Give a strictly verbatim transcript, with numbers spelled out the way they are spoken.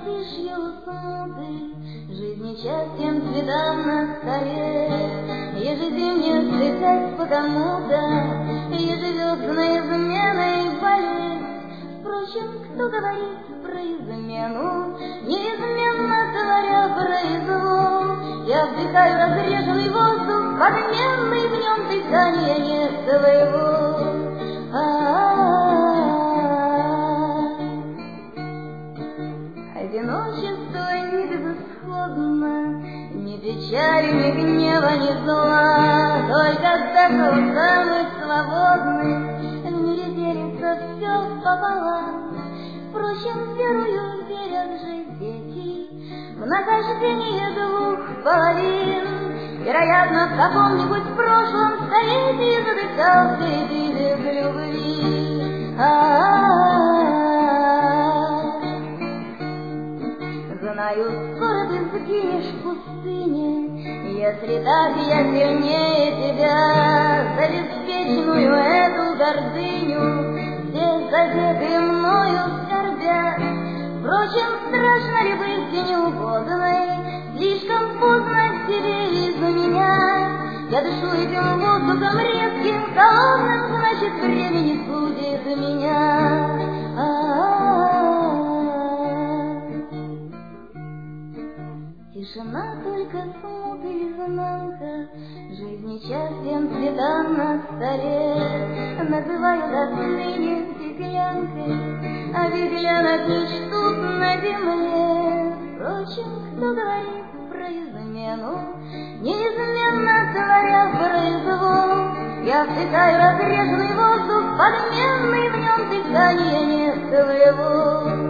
затишью смуты, жизни частым цветам на столе, ежезимне встречать потому-то, ежевесной изменой болеть. Впрочем, кто говорит про измену, неизменно творя произвол, я вдыхаю разреженный воздух, подменный в нем дыхание не своего. Одиночество не безысходно, ни печали, ни гнева, ни зла, только так у самых свободных в мире делится все пополам. Впрочем, верую, верят же дети в нахождение двух половин. Вероятно, в каком-нибудь прошлом столетии задыхался и без любви. Знаю, скоро ты сгинешь в пустыне, если так я сильнее тебя, за беспечную эту гордыню все задетые мною скорбят. Впрочем, страшно ли быть неугодной, слишком поздно к тебе из-за меня. Я дышу этим воздухом резким, холодным, значит, время не судит меня. Тишина, только смута и изнанка, жизни частым цветам на столе, называют отныне беглянкой, а беглянок не ждут на земле. Впрочем, кто говорит про измену, неизменно творя произвол, я вдыхаю разреженный воздух, подменный в нем дыхание не своего.